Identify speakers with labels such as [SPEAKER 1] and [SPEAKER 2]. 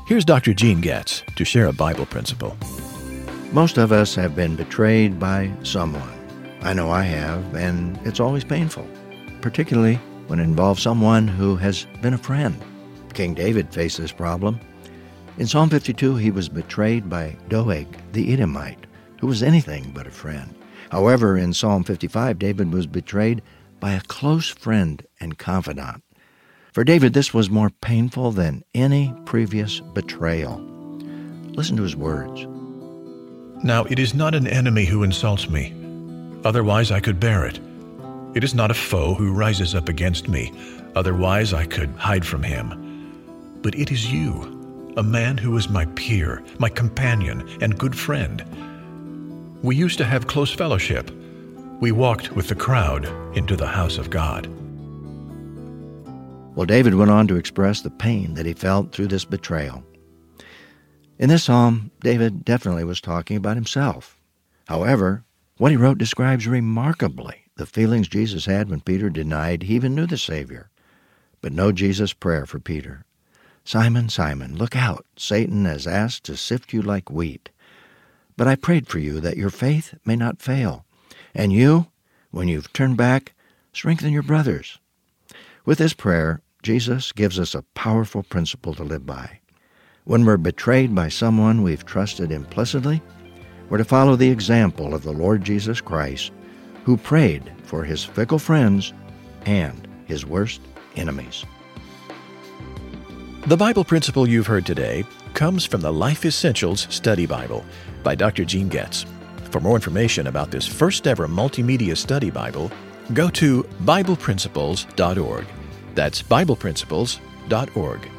[SPEAKER 1] Here's Dr. Gene Getz to share a Bible principle.
[SPEAKER 2] Most of us have been betrayed by someone. I know I have, and it's always painful, particularly when it involves someone who has been a friend. King David faced this problem. In Psalm 52, he was betrayed by Doeg, the Edomite, who was anything but a friend. However, in Psalm 55, David was betrayed by a close friend and confidant. For David, this was more painful than any previous betrayal. Listen to his words.
[SPEAKER 3] Now it is not an enemy who insults me. Otherwise I could bear it. It is not a foe who rises up against me. Otherwise I could hide from him. But it is you, a man who is my peer, my companion, and good friend. We used to have close fellowship. We walked with the crowd into the house of God.
[SPEAKER 2] Well, David went on to express the pain that he felt through this betrayal. In this psalm, David definitely was talking about himself. However, what he wrote describes remarkably the feelings Jesus had when Peter denied he even knew the Savior. But know Jesus' prayer for Peter. Simon, Simon, look out. Satan has asked to sift you like wheat. But I prayed for you that your faith may not fail. And you, when you've turned back, strengthen your brothers. With this prayer, Jesus gives us a powerful principle to live by. When we're betrayed by someone we've trusted implicitly, we're to follow the example of the Lord Jesus Christ, who prayed for his fickle friends and his worst enemies.
[SPEAKER 1] The Bible principle you've heard today comes from the Life Essentials Study Bible by Dr. Gene Getz. For more information about this first-ever multimedia study Bible, go to BiblePrinciples.org. That's BiblePrinciples.org.